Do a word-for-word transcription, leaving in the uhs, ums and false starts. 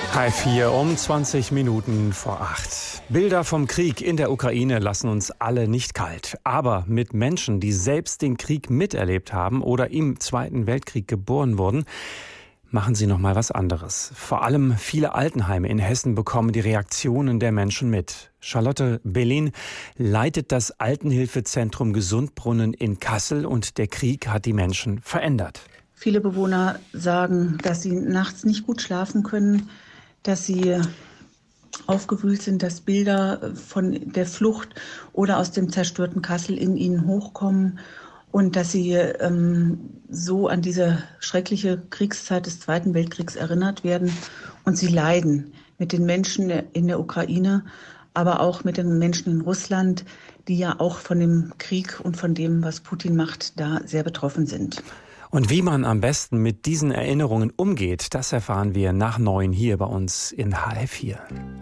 H vier um zwanzig Minuten vor acht. Bilder vom Krieg in der Ukraine lassen uns alle nicht kalt. Aber mit Menschen, die selbst den Krieg miterlebt haben oder im Zweiten Weltkrieg geboren wurden, machen sie noch mal was anderes. Vor allem viele Altenheime in Hessen bekommen die Reaktionen der Menschen mit. Charlotte Bellin leitet das Altenhilfezentrum Gesundbrunnen in Kassel und der Krieg hat die Menschen verändert. Viele Bewohner sagen, dass sie nachts nicht gut schlafen können, dass sie aufgewühlt sind, dass Bilder von der Flucht oder aus dem zerstörten Kassel in ihnen hochkommen und dass sie ähm, so an diese schreckliche Kriegszeit des Zweiten Weltkriegs erinnert werden. Und sie leiden mit den Menschen in der Ukraine, aber auch mit den Menschen in Russland, die ja auch von dem Krieg und von dem, was Putin macht, da sehr betroffen sind. Und wie man am besten mit diesen Erinnerungen umgeht, das erfahren wir nach neun hier bei uns in H F vier.